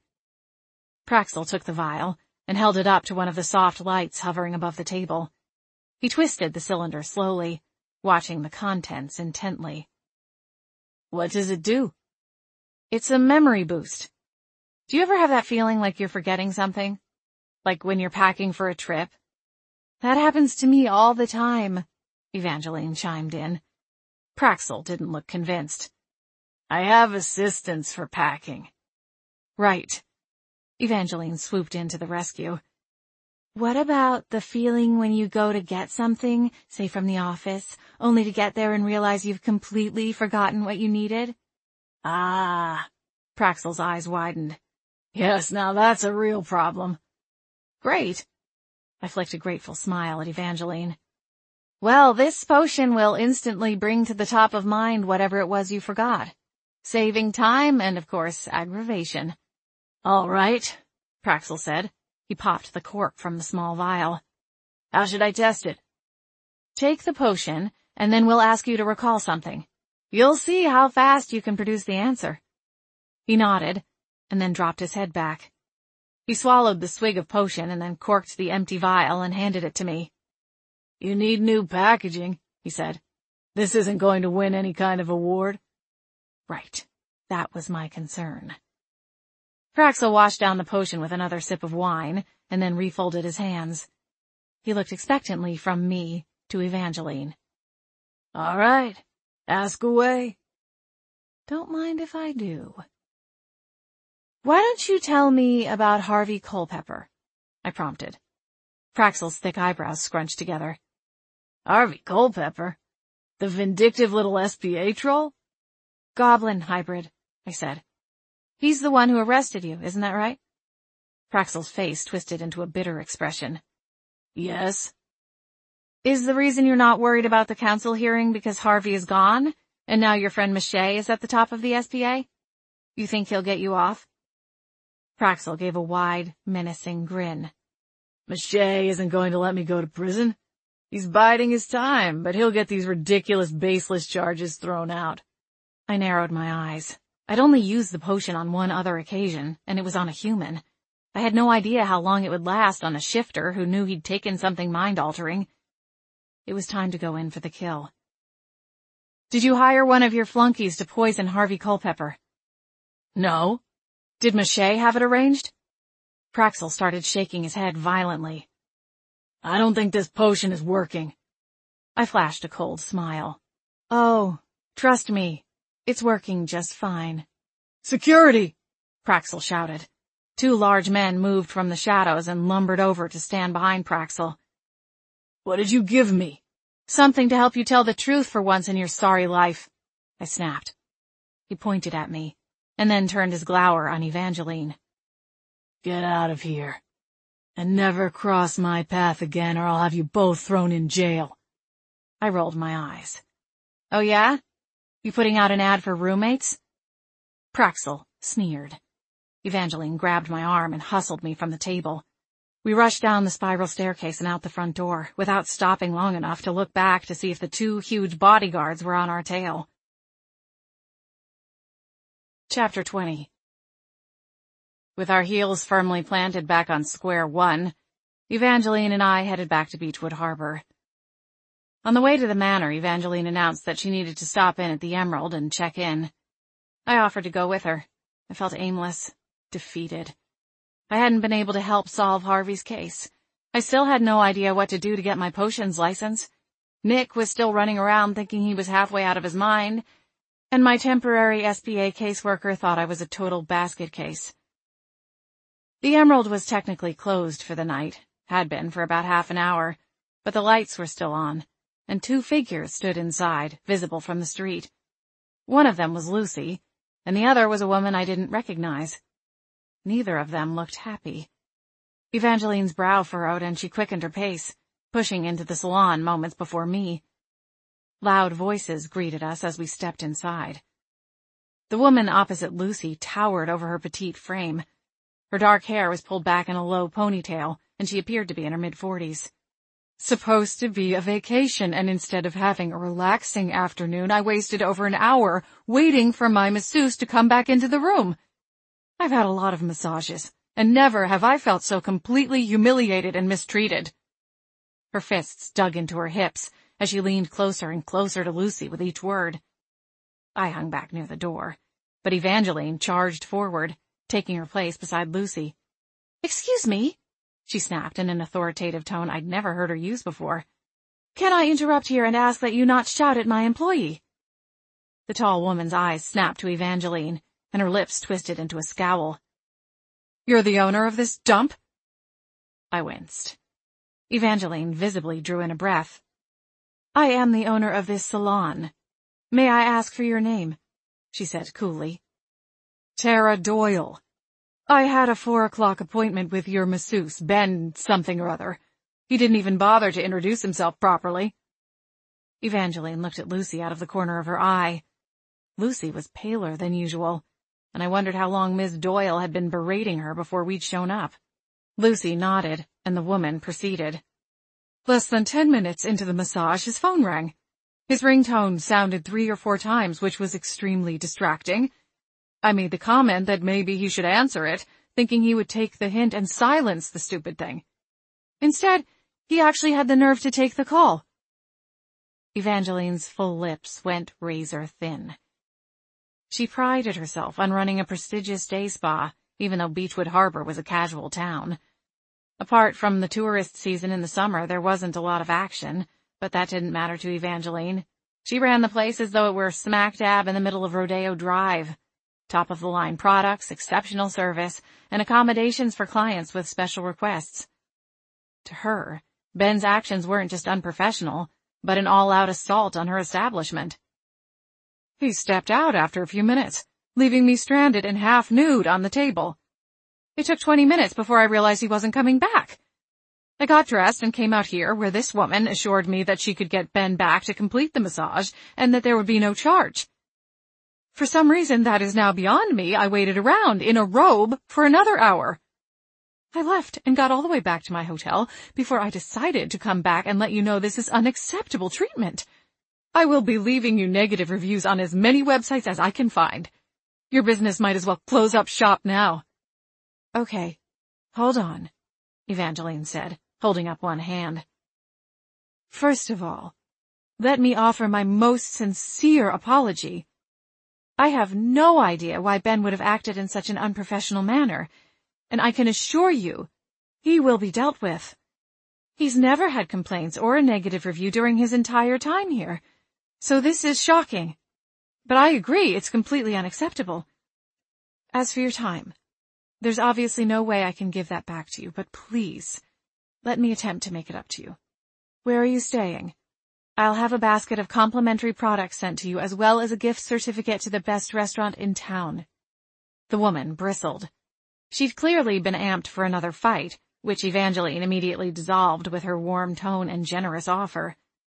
Praxel took the vial and held it up to one of the soft lights hovering above the table. He twisted the cylinder slowly, watching the contents intently. "What does it do?" "It's a memory boost. Do you ever have that feeling like you're forgetting something? Like when you're packing for a trip?" "That happens to me all the time," Evangeline chimed in. Praxel didn't look convinced. "I have assistants for packing." "Right." Evangeline swooped in to the rescue. "What about the feeling when you go to get something, say from the office, only to get there and realize you've completely forgotten what you needed?" "Ah." Praxel's eyes widened. "Yes, now that's a real problem." "Great." I flicked a grateful smile at Evangeline. "Well, this potion will instantly bring to the top of mind whatever it was you forgot, saving time and, of course, aggravation." "All right," Praxel said. He popped the cork from the small vial. "How should I test it?" "Take the potion, and then we'll ask you to recall something. You'll see how fast you can produce the answer." He nodded, and then dropped his head back. He swallowed the swig of potion and then corked the empty vial and handed it to me. "You need new packaging," he said. "This isn't going to win any kind of award." Right. That was my concern. Praxel washed down the potion with another sip of wine, and then refolded his hands. He looked expectantly from me to Evangeline. "All right. Ask away." "Don't mind if I do." "Why don't you tell me about Harvey Culpepper?" I prompted. Praxel's thick eyebrows scrunched together. "Harvey Culpepper? The vindictive little S P A troll?" "Goblin hybrid," I said. "He's the one who arrested you, isn't that right?" Praxel's face twisted into a bitter expression. "Yes." "Is the reason you're not worried about the council hearing because Harvey is gone, and now your friend Mache is at the top of the S P A? You think he'll get you off?" Praxel gave a wide, menacing grin. "Mache isn't going to let me go to prison. He's biding his time, but he'll get these ridiculous, baseless charges thrown out." I narrowed my eyes. I'd only used the potion on one other occasion, and it was on a human. I had no idea how long it would last on a shifter who knew he'd taken something mind-altering. It was time to go in for the kill. "Did you hire one of your flunkies to poison Harvey Culpepper?" "No." "Did Mache have it arranged?" Praxel started shaking his head violently. "I don't think this potion is working." I flashed a cold smile. "Oh, trust me. It's working just fine." Security! Praxel shouted. Two large men moved from the shadows and lumbered over to stand behind Praxel. What did you give me? Something to help you tell the truth for once in your sorry life, I snapped. He pointed at me, and then turned his glower on Evangeline. Get out of here, and never cross my path again or I'll have you both thrown in jail. I rolled my eyes. Oh yeah? You putting out an ad for roommates? Praxel sneered. Evangeline grabbed my arm and hustled me from the table. We rushed down the spiral staircase and out the front door, without stopping long enough to look back to see if the two huge bodyguards were on our tail. Chapter twenty. With our heels firmly planted back on square one, Evangeline and I headed back to Beechwood Harbor. On the way to the manor, Evangeline announced that she needed to stop in at the Emerald and check in. I offered to go with her. I felt aimless, defeated. I hadn't been able to help solve Harvey's case. I still had no idea what to do to get my potions license. Nick was still running around thinking he was halfway out of his mind, and my temporary S B A caseworker thought I was a total basket case. The Emerald was technically closed for the night, had been for about half an hour, but the lights were still on, and two figures stood inside, visible from the street. One of them was Lucy, and the other was a woman I didn't recognize. Neither of them looked happy. Evangeline's brow furrowed and she quickened her pace, pushing into the salon moments before me. Loud voices greeted us as we stepped inside. The woman opposite Lucy towered over her petite frame. Her dark hair was pulled back in a low ponytail, and she appeared to be in her mid-forties. Supposed to be a vacation, and instead of having a relaxing afternoon, I wasted over an hour waiting for my masseuse to come back into the room. I've had a lot of massages, and never have I felt so completely humiliated and mistreated. Her fists dug into her hips as she leaned closer and closer to Lucy with each word. I hung back near the door, but Evangeline charged forward, taking her place beside Lucy. "Excuse me," she snapped in an authoritative tone I'd never heard her use before. "Can I interrupt here and ask that you not shout at my employee?" The tall woman's eyes snapped to Evangeline, and her lips twisted into a scowl. "You're the owner of this dump?" I winced. Evangeline visibly drew in a breath. "I am the owner of this salon. May I ask for your name?" she said coolly. "Tara Doyle. I had a four o'clock appointment with your masseuse, Ben something or other. He didn't even bother to introduce himself properly." Evangeline looked at Lucy out of the corner of her eye. Lucy was paler than usual, and I wondered how long Miss Doyle had been berating her before we'd shown up. Lucy nodded, and the woman proceeded. Less than ten minutes into the massage, his phone rang. His ringtone sounded three or four times, which was extremely distracting. I made the comment that maybe he should answer it, thinking he would take the hint and silence the stupid thing. Instead, he actually had the nerve to take the call. Evangeline's full lips went razor thin. She prided herself on running a prestigious day spa, even though Beechwood Harbor was a casual town. Apart from the tourist season in the summer, there wasn't a lot of action, but that didn't matter to Evangeline. She ran the place as though it were smack dab in the middle of Rodeo Drive. Top-of-the-line products, exceptional service, and accommodations for clients with special requests. To her, Ben's actions weren't just unprofessional, but an all-out assault on her establishment. He stepped out after a few minutes, leaving me stranded and half-nude on the table. It took twenty minutes before I realized he wasn't coming back. I got dressed and came out here, where this woman assured me that she could get Ben back to complete the massage and that there would be no charge. For some reason that is now beyond me, I waited around in a robe for another hour. I left and got all the way back to my hotel before I decided to come back and let you know this is unacceptable treatment. I will be leaving you negative reviews on as many websites as I can find. Your business might as well close up shop now. Okay, hold on, Evangeline said, holding up one hand. First of all, let me offer my most sincere apology. I have no idea why Ben would have acted in such an unprofessional manner, and I can assure you, he will be dealt with. He's never had complaints or a negative review during his entire time here, so this is shocking. But I agree, it's completely unacceptable. As for your time, there's obviously no way I can give that back to you, but please, let me attempt to make it up to you. Where are you staying? I'll have a basket of complimentary products sent to you, as well as a gift certificate to the best restaurant in town. The woman bristled. She'd clearly been amped for another fight, which Evangeline immediately dissolved with her warm tone and generous offer.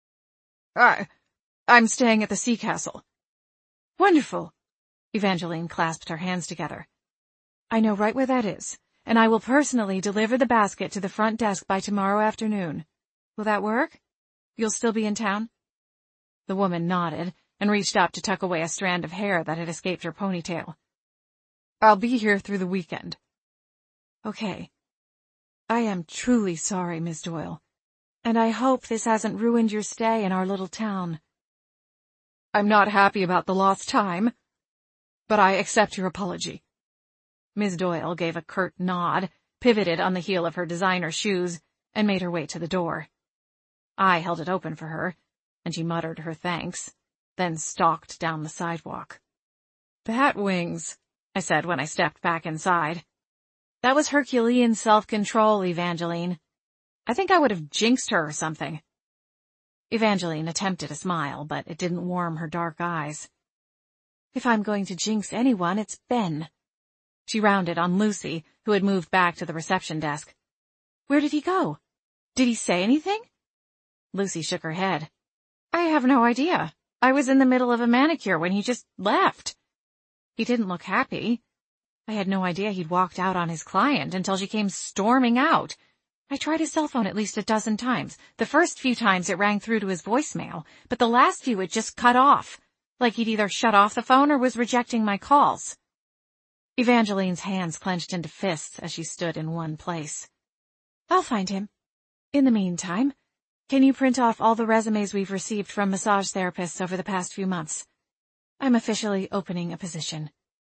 I, I'm staying at the Sea Castle. Wonderful. Evangeline clasped her hands together. I know right where that is, and I will personally deliver the basket to the front desk by tomorrow afternoon. Will that work? You'll still be in town? The woman nodded and reached up to tuck away a strand of hair that had escaped her ponytail. I'll be here through the weekend. Okay. I am truly sorry, Miss Doyle, and I hope this hasn't ruined your stay in our little town. I'm not happy about the lost time, but I accept your apology. Miss Doyle gave a curt nod, pivoted on the heel of her designer shoes, and made her way to the door. I held it open for her, and she muttered her thanks, then stalked down the sidewalk. Bat wings, I said when I stepped back inside. That was Herculean self-control, Evangeline. I think I would have jinxed her or something. Evangeline attempted a smile, but it didn't warm her dark eyes. If I'm going to jinx anyone, it's Ben. She rounded on Lucy, who had moved back to the reception desk. Where did he go? Did he say anything? Lucy shook her head. I have no idea. I was in the middle of a manicure when he just left. He didn't look happy. I had no idea he'd walked out on his client until she came storming out. I tried his cell phone at least a dozen times. The first few times it rang through to his voicemail, but the last few it just cut off, like he'd either shut off the phone or was rejecting my calls. Evangeline's hands clenched into fists as she stood in one place. I'll find him. In the meantime, can you print off all the resumes we've received from massage therapists over the past few months? I'm officially opening a position.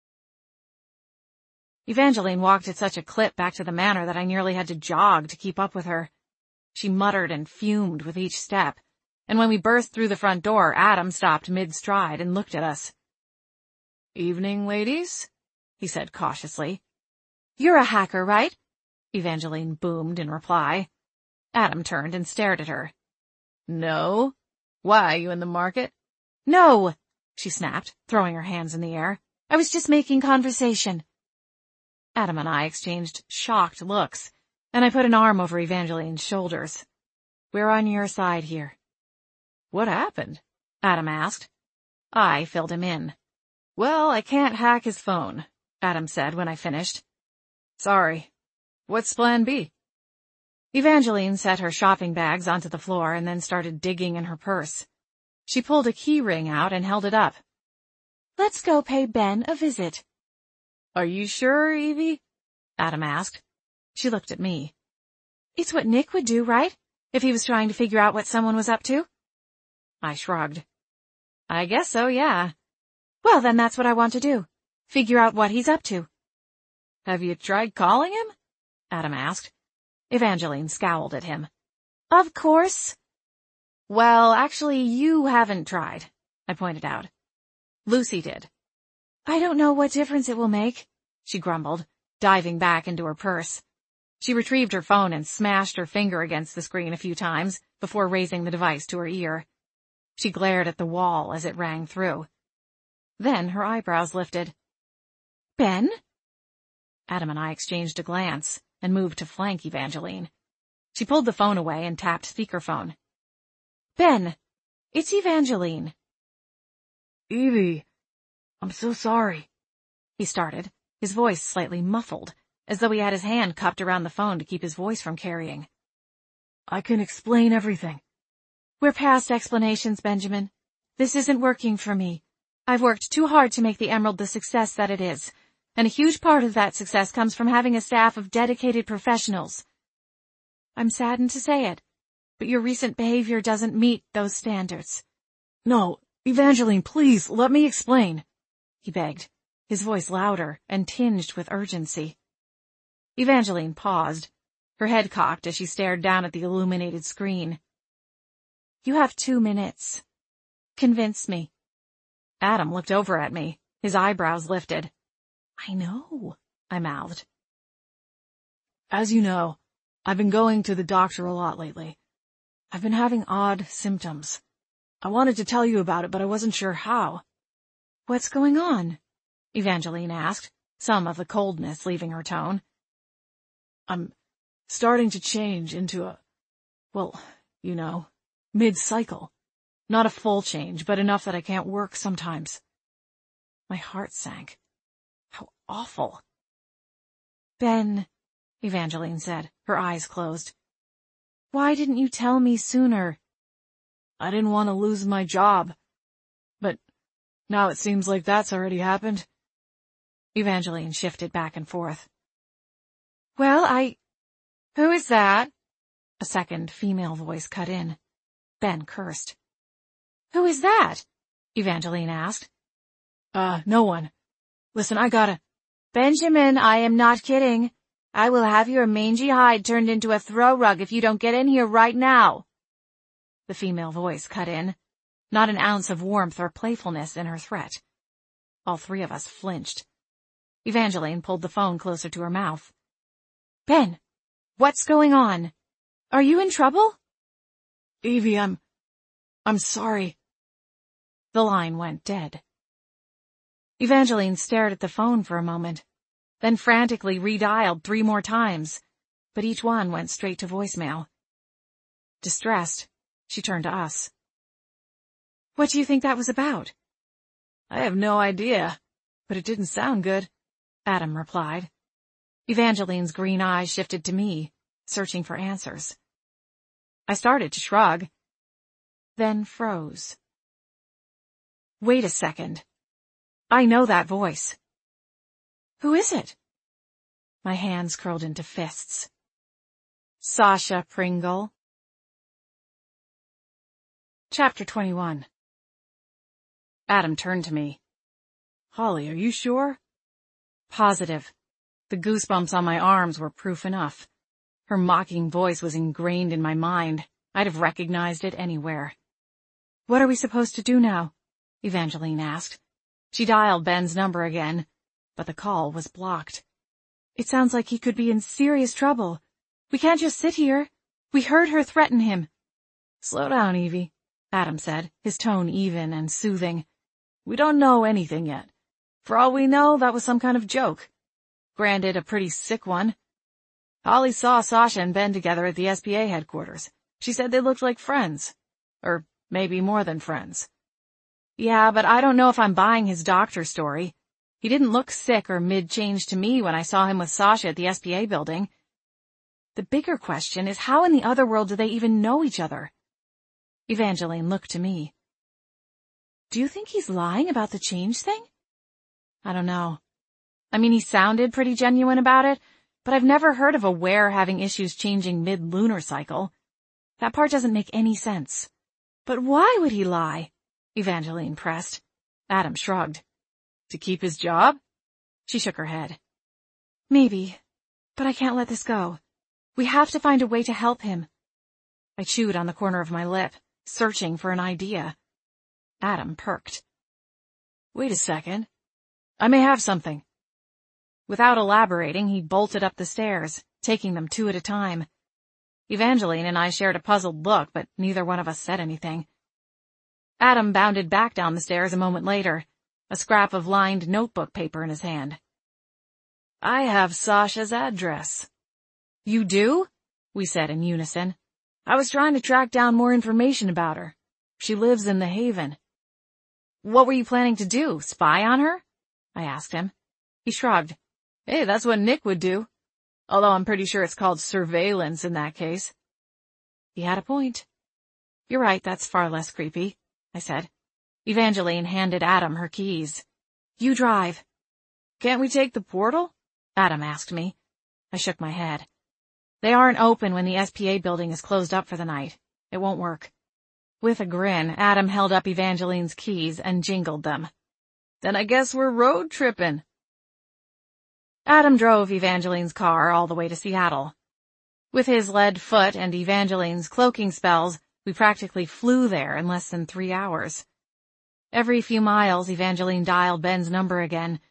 Evangeline walked at such a clip back to the manor that I nearly had to jog to keep up with her. She muttered and fumed with each step, and when we burst through the front door, Adam stopped mid-stride and looked at us. Evening, ladies, he said cautiously. You're a hacker, right? Evangeline boomed in reply. Adam turned and stared at her. No. Why, you in the market? No, she snapped, throwing her hands in the air. I was just making conversation. Adam and I exchanged shocked looks, and I put an arm over Evangeline's shoulders. We're on your side here. What happened? Adam asked. I filled him in. Well, I can't hack his phone, Adam said when I finished. Sorry. What's plan B? Evangeline set her shopping bags onto the floor and then started digging in her purse. She pulled a key ring out and held it up. Let's go pay Ben a visit. Are you sure, Evie? Adam asked. She looked at me. It's what Nick would do, right? If he was trying to figure out what someone was up to? I shrugged. I guess so, yeah. Well, then that's what I want to do. Figure out what he's up to. Have you tried calling him? Adam asked. Evangeline scowled at him. Of course. Well, actually, you haven't tried, I pointed out. Lucy did. I don't know what difference it will make, she grumbled, diving back into her purse. She retrieved her phone and smashed her finger against the screen a few times before raising the device to her ear. She glared at the wall as it rang through. Then her eyebrows lifted. Ben? Adam and I exchanged a glance and moved to flank Evangeline. She pulled the phone away and tapped speakerphone. Ben, it's Evangeline. Evie, I'm so sorry, he started, his voice slightly muffled, as though he had his hand cupped around the phone to keep his voice from carrying. I can explain everything. We're past explanations, Benjamin. This isn't working for me. I've worked too hard to make the Emerald the success that it is, and a huge part of that success comes from having a staff of dedicated professionals. I'm saddened to say it, but your recent behavior doesn't meet those standards. No, Evangeline, please, let me explain, he begged, his voice louder and tinged with urgency. Evangeline paused, her head cocked as she stared down at the illuminated screen. You have two minutes. Convince me. Adam looked over at me, his eyebrows lifted. I know, I mouthed. As you know, I've been going to the doctor a lot lately. I've been having odd symptoms. I wanted to tell you about it, but I wasn't sure how. What's going on? Evangeline asked, some of the coldness leaving her tone. I'm starting to change into a, well, you know, mid-cycle. Not a full change, but enough that I can't work sometimes. My heart sank. How awful. Ben, Evangeline said, her eyes closed. Why didn't you tell me sooner? I didn't want to lose my job. But now it seems like that's already happened. Evangeline shifted back and forth. Well, I... Who is that? A second female voice cut in. Ben cursed. Who is that? Evangeline asked. Uh, no one. Listen, I gotta... Benjamin, I am not kidding. I will have your mangy hide turned into a throw rug if you don't get in here right now. The female voice cut in, not an ounce of warmth or playfulness in her threat. All three of us flinched. Evangeline pulled the phone closer to her mouth. Ben, what's going on? Are you in trouble? Evie, I'm... I'm sorry. The line went dead. Evangeline stared at the phone for a moment, then frantically redialed three more times, but each one went straight to voicemail. Distressed, she turned to us. What do you think that was about? I have no idea, but it didn't sound good, Adam replied. Evangeline's green eyes shifted to me, searching for answers. I started to shrug, then froze. Wait a second. I know that voice. Who is it? My hands curled into fists. Sasha Pringle. Chapter twenty-one. Adam turned to me. Holly, are you sure? Positive. The goosebumps on my arms were proof enough. Her mocking voice was ingrained in my mind. I'd have recognized it anywhere. What are we supposed to do now? Evangeline asked. She dialed Ben's number again, but the call was blocked. It sounds like he could be in serious trouble. We can't just sit here. We heard her threaten him. Slow down, Evie, Adam said, his tone even and soothing. We don't know anything yet. For all we know, that was some kind of joke. Granted, a pretty sick one. Holly saw Sasha and Ben together at the S P A headquarters. She said they looked like friends. Or maybe more than friends. Yeah, but I don't know if I'm buying his doctor story. He didn't look sick or mid-change to me when I saw him with Sasha at the S P A building. The bigger question is how in the other world do they even know each other? Evangeline looked to me. Do you think he's lying about the change thing? I don't know. I mean, he sounded pretty genuine about it, but I've never heard of a were having issues changing mid-lunar cycle. That part doesn't make any sense. But why would he lie? Evangeline pressed. Adam shrugged. To keep his job? She shook her head. Maybe, but I can't let this go. We have to find a way to help him. I chewed on the corner of my lip, searching for an idea. Adam perked. Wait a second. I may have something. Without elaborating, he bolted up the stairs, taking them two at a time. Evangeline and I shared a puzzled look, but neither one of us said anything. Adam bounded back down the stairs a moment later, a scrap of lined notebook paper in his hand. I have Sasha's address. You do? We said in unison. I was trying to track down more information about her. She lives in the Haven. What were you planning to do, spy on her? I asked him. He shrugged. Hey, that's what Nick would do. Although I'm pretty sure it's called surveillance in that case. He had a point. You're right, that's far less creepy, I said. Evangeline handed Adam her keys. You drive. Can't we take the portal? Adam asked me. I shook my head. They aren't open when the S P A building is closed up for the night. It won't work. With a grin, Adam held up Evangeline's keys and jingled them. Then I guess we're road tripping. Adam drove Evangeline's car all the way to Seattle. With his lead foot and Evangeline's cloaking spells, we practically flew there in less than three hours. Every few miles, Evangeline dialed Ben's number again,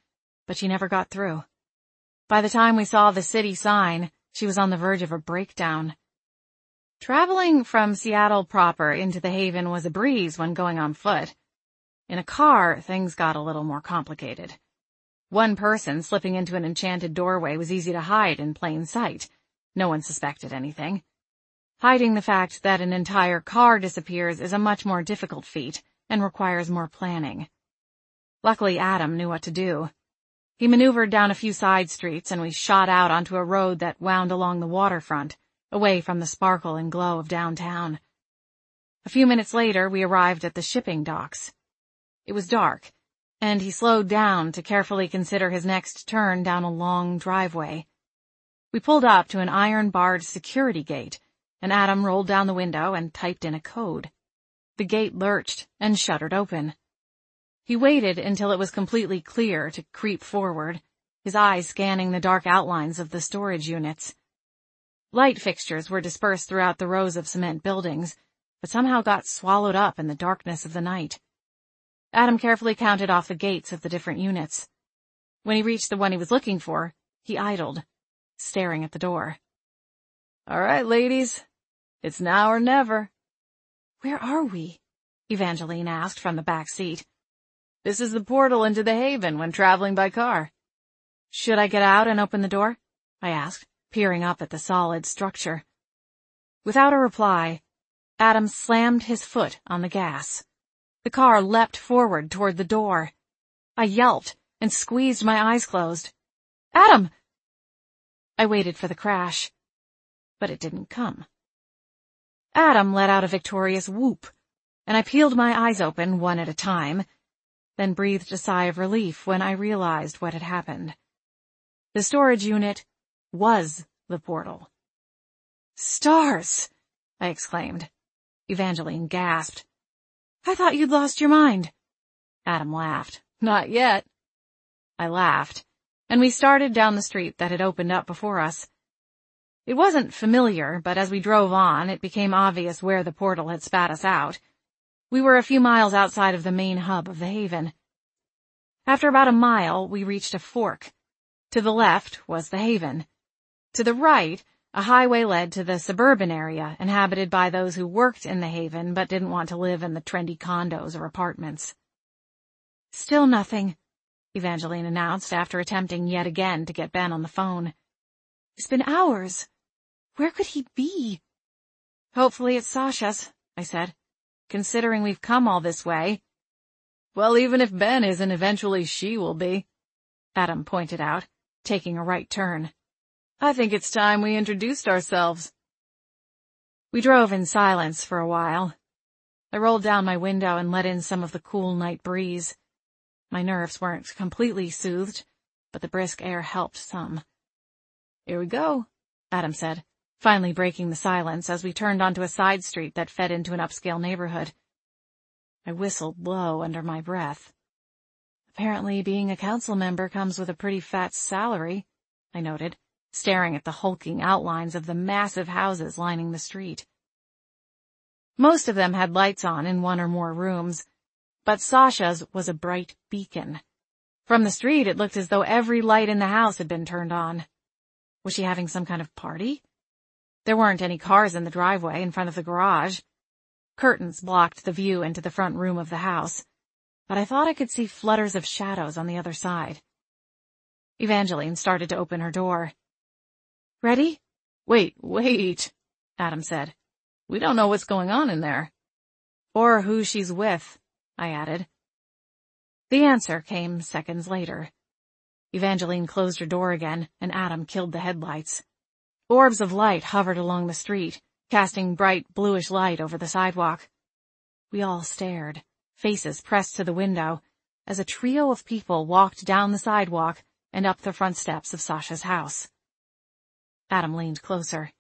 but she never got through. By the time we saw the city sign, she was on the verge of a breakdown. Traveling from Seattle proper into the Haven was a breeze when going on foot. In a car, things got a little more complicated. One person slipping into an enchanted doorway was easy to hide in plain sight. No one suspected anything. Hiding the fact that an entire car disappears is a much more difficult feat and requires more planning. Luckily, Adam knew what to do. He maneuvered down a few side streets and we shot out onto a road that wound along the waterfront, away from the sparkle and glow of downtown. A few minutes later, we arrived at the shipping docks. It was dark, and he slowed down to carefully consider his next turn down a long driveway. We pulled up to an iron-barred security gate, and Adam rolled down the window and typed in a code. The gate lurched and shuddered open. He waited until it was completely clear to creep forward, his eyes scanning the dark outlines of the storage units. Light fixtures were dispersed throughout the rows of cement buildings, but somehow got swallowed up in the darkness of the night. Adam carefully counted off the gates of the different units. When he reached the one he was looking for, he idled, staring at the door. "All right, ladies. It's now or never." "Where are we?" Evangeline asked from the back seat. "This is the portal into the Haven when traveling by car." "Should I get out and open the door?" I asked, peering up at the solid structure. Without a reply, Adam slammed his foot on the gas. The car leapt forward toward the door. I yelped and squeezed my eyes closed. "Adam!" I waited for the crash, but it didn't come. Adam let out a victorious whoop, and I peeled my eyes open one at a time, then breathed a sigh of relief when I realized what had happened. The storage unit was the portal. "Stars!" I exclaimed. Evangeline gasped. "I thought you'd lost your mind." Adam laughed. "Not yet." I laughed, and we started down the street that had opened up before us. It wasn't familiar, but as we drove on, it became obvious where the portal had spat us out. We were a few miles outside of the main hub of the Haven. After about a mile, we reached a fork. To the left was the Haven. To the right, a highway led to the suburban area inhabited by those who worked in the Haven but didn't want to live in the trendy condos or apartments. "Still nothing," Evangeline announced after attempting yet again to get Ben on the phone. "It's been hours. Where could he be?" "Hopefully it's Sasha's," I said, "considering we've come all this way." "Well, even if Ben isn't, eventually she will be," Adam pointed out, taking a right turn. "I think it's time we introduced ourselves." We drove in silence for a while. I rolled down my window and let in some of the cool night breeze. My nerves weren't completely soothed, but the brisk air helped some. "Here we go," Adam said, finally breaking the silence as we turned onto a side street that fed into an upscale neighborhood. I whistled low under my breath. "Apparently being a council member comes with a pretty fat salary," I noted, staring at the hulking outlines of the massive houses lining the street. Most of them had lights on in one or more rooms, but Sasha's was a bright beacon. From the street, it looked as though every light in the house had been turned on. Was she having some kind of party? There weren't any cars in the driveway in front of the garage. Curtains blocked the view into the front room of the house, but I thought I could see flutters of shadows on the other side. Evangeline started to open her door. "Ready?" "Wait, wait," Adam said. "We don't know what's going on in there." "Or who she's with," I added. The answer came seconds later. Evangeline closed her door again, and Adam killed the headlights. Orbs of light hovered along the street, casting bright bluish light over the sidewalk. We all stared, faces pressed to the window, as a trio of people walked down the sidewalk and up the front steps of Sasha's house. Adam leaned closer.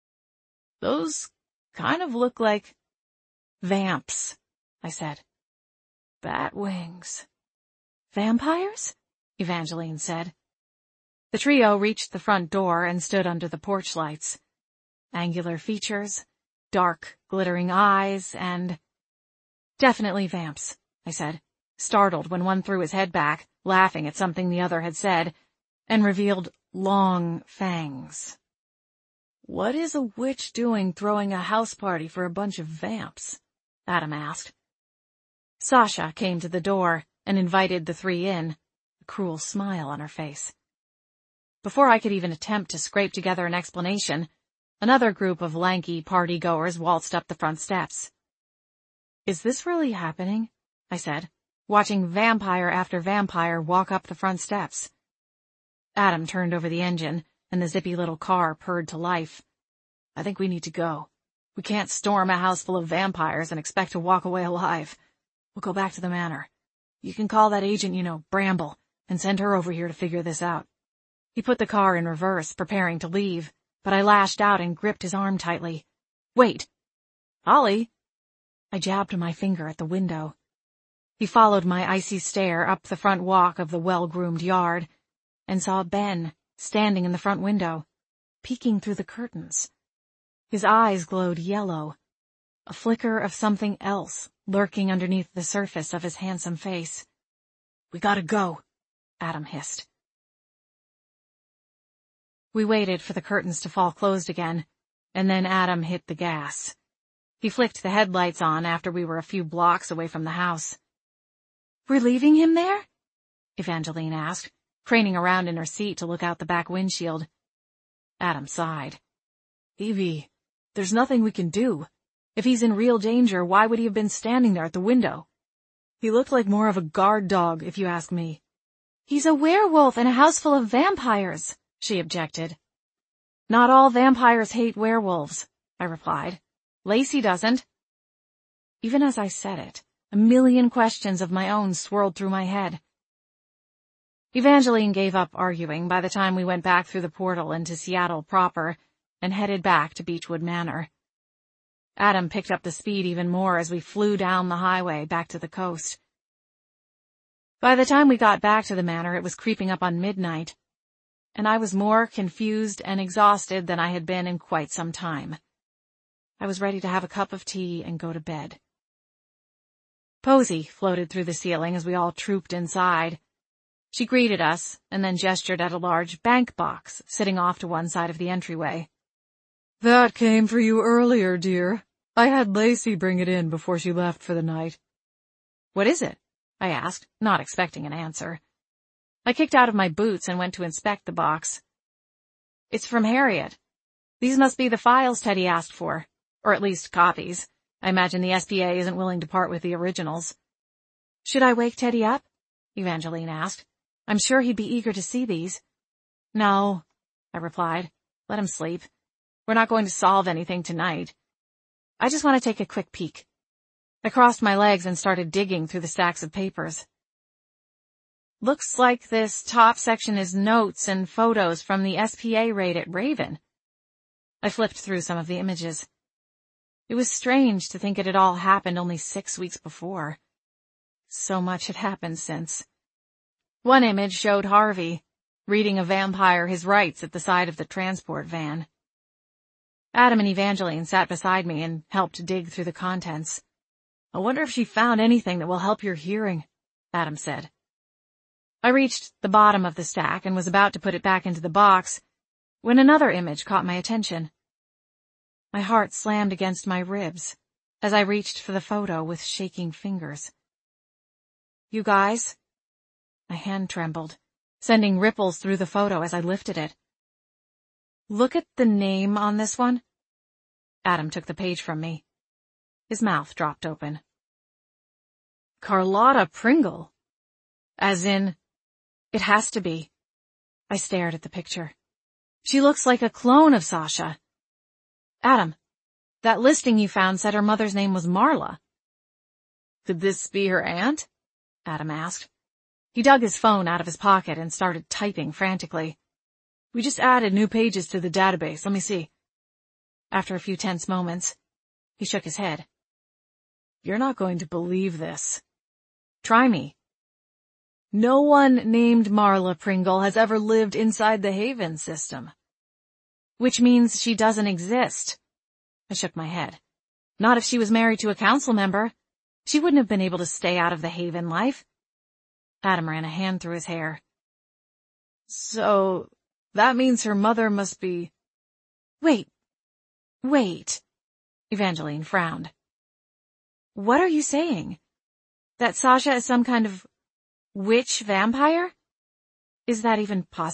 "Those kind of look like vamps," I said. "Bat wings." "Vampires?" Evangeline said. The trio reached the front door and stood under the porch lights. Angular features, dark, glittering eyes, and... "Definitely vamps," I said, startled when one threw his head back, laughing at something the other had said, and revealed long fangs. "What is a witch doing throwing a house party for a bunch of vamps?" Adam asked. Sasha came to the door and invited the three in, a cruel smile on her face. Before I could even attempt to scrape together an explanation, another group of lanky party-goers waltzed up the front steps. "Is this really happening?" I said, watching vampire after vampire walk up the front steps. Adam turned over the engine, and the zippy little car purred to life. "I think we need to go. We can't storm a house full of vampires and expect to walk away alive. We'll go back to the manor. You can call that agent you know, Bramble, and send her over here to figure this out." He put the car in reverse, preparing to leave, but I lashed out and gripped his arm tightly. "Wait! Ollie!" I jabbed my finger at the window. He followed my icy stare up the front walk of the well-groomed yard, and saw Ben standing in the front window, peeking through the curtains. His eyes glowed yellow, a flicker of something else lurking underneath the surface of his handsome face. "We gotta go," Adam hissed. We waited for the curtains to fall closed again, and then Adam hit the gas. He flicked the headlights on after we were a few blocks away from the house. "We're leaving him there?" Evangeline asked, craning around in her seat to look out the back windshield. Adam sighed. "Evie, there's nothing we can do. If he's in real danger, why would he have been standing there at the window? He looked like more of a guard dog, if you ask me." "He's a werewolf in a house full of vampires," she objected. "Not all vampires hate werewolves," I replied. "Lacey doesn't." Even as I said it, a million questions of my own swirled through my head. Evangeline gave up arguing by the time we went back through the portal into Seattle proper and headed back to Beechwood Manor. Adam picked up the speed even more as we flew down the highway back to the coast. By the time we got back to the manor, it was creeping up on midnight, and I was more confused and exhausted than I had been in quite some time. I was ready to have a cup of tea and go to bed. Posy floated through the ceiling as we all trooped inside. She greeted us and then gestured at a large bank box sitting off to one side of the entryway. "That came for you earlier, dear. I had Lacey bring it in before she left for the night." "What is it?" I asked, not expecting an answer. I kicked out of my boots and went to inspect the box. "It's from Harriet. These must be the files Teddy asked for, or at least copies. I imagine the S P A isn't willing to part with the originals." "Should I wake Teddy up?" Evangeline asked. "I'm sure he'd be eager to see these." "No," I replied. "Let him sleep. We're not going to solve anything tonight. I just want to take a quick peek." I crossed my legs and started digging through the stacks of papers. "Looks like this top section is notes and photos from the S P A raid at Raven." I flipped through some of the images. It was strange to think it had all happened only six weeks before. So much had happened since. One image showed Harvey, reading a vampire his rights at the side of the transport van. Adam and Evangeline sat beside me and helped dig through the contents. "I wonder if she found anything that will help your hearing," Adam said. I reached the bottom of the stack and was about to put it back into the box when another image caught my attention. My heart slammed against my ribs as I reached for the photo with shaking fingers. "You guys?" My hand trembled, sending ripples through the photo as I lifted it. "Look at the name on this one." Adam took the page from me. His mouth dropped open. "Carlotta Pringle. As in, it has to be." I stared at the picture. "She looks like a clone of Sasha." "Adam, that listing you found said her mother's name was Marla." "Could this be her aunt?" Adam asked. He dug his phone out of his pocket and started typing frantically. "We just added new pages to the database. Let me see." After a few tense moments, he shook his head. "You're not going to believe this. Try me. No one named Marla Pringle has ever lived inside the Haven system." "Which means she doesn't exist." I shook my head. "Not if she was married to a council member. She wouldn't have been able to stay out of the Haven life." Adam ran a hand through his hair. So, that means her mother must be... Wait. Wait. Evangeline frowned. What are you saying? That Sasha is some kind of witch vampire? Is that even possible?